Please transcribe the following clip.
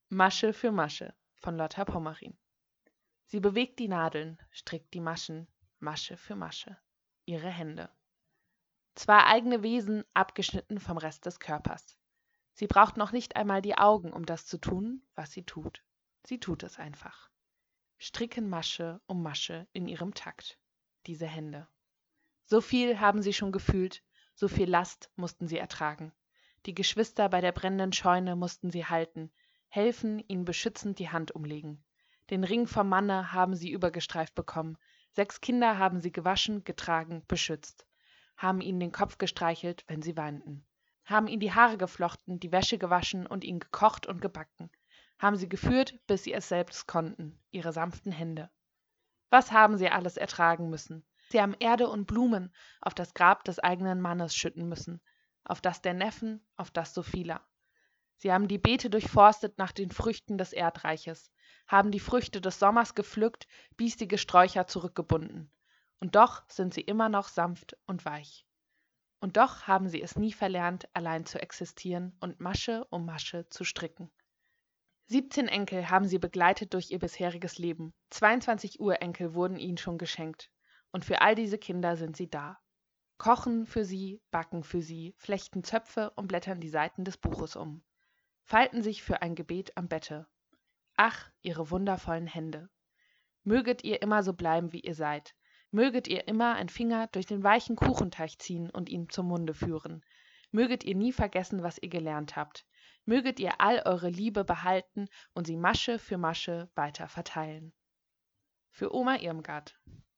Masche für Masche von Lotta Pommerin. Sie bewegt die Nadeln, strickt die Maschen, Masche für Masche. Ihre Hände. Zwei eigene Wesen, abgeschnitten vom Rest des Körpers. Sie braucht noch nicht einmal die Augen, um das zu tun, was sie tut. Sie tut es einfach. Stricken Masche um Masche in ihrem Takt. Diese Hände. So viel haben sie schon gefühlt, so viel Last mussten sie ertragen. Die Geschwister bei der brennenden Scheune mussten sie halten, helfen, ihnen beschützend die Hand umlegen. Den Ring vom Manne haben sie übergestreift bekommen. 6 Kinder haben sie gewaschen, getragen, beschützt. Haben ihnen den Kopf gestreichelt, wenn sie weinten. Haben ihnen die Haare geflochten, die Wäsche gewaschen und ihnen gekocht und gebacken. Haben sie geführt, bis sie es selbst konnten, ihre sanften Hände. Was haben sie alles ertragen müssen? Sie haben Erde und Blumen auf das Grab des eigenen Mannes schütten müssen, auf das der Neffen, auf das so vieler. Sie haben die Beete durchforstet nach den Früchten des Erdreiches, haben die Früchte des Sommers gepflückt, biestige Sträucher zurückgebunden. Und doch sind sie immer noch sanft und weich. Und doch haben sie es nie verlernt, allein zu existieren und Masche um Masche zu stricken. 17 Enkel haben sie begleitet durch ihr bisheriges Leben. 22 Urenkel wurden ihnen schon geschenkt. Und für all diese Kinder sind sie da. Kochen für sie, backen für sie, flechten Zöpfe und blättern die Seiten des Buches um. Falten sich für ein Gebet am Bette. Ach, ihre wundervollen Hände. Möget ihr immer so bleiben, wie ihr seid. Möget ihr immer ein Finger durch den weichen Kuchenteig ziehen und ihn zum Munde führen. Möget ihr nie vergessen, was ihr gelernt habt. Möget ihr all eure Liebe behalten und sie Masche für Masche weiter verteilen. Für Oma Irmgard.